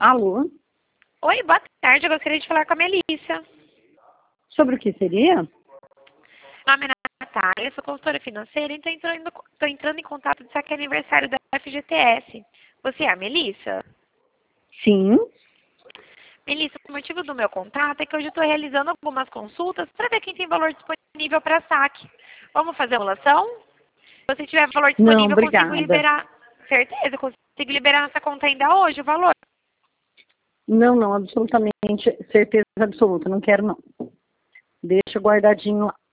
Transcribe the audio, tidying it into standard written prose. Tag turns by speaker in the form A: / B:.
A: Alô?
B: Oi, boa tarde. Eu gostaria de falar com a Melissa.
A: Sobre o que seria?
B: Meu nome é Natália, eu sou consultora financeira e estou entrando em contato de saber que é aniversário da FGTS. Você é a Melissa?
A: Sim.
B: Melissa, o motivo do meu contato é que hoje eu estou realizando algumas consultas para ver quem tem valor disponível para saque. Vamos fazer a simulação? Se você tiver valor
A: Não,
B: disponível, eu consigo
A: obrigada.
B: liberar. Certeza, eu consigo liberar nossa conta ainda hoje, o valor.
A: Não, absolutamente, certeza absoluta, não quero não. Deixa guardadinho lá.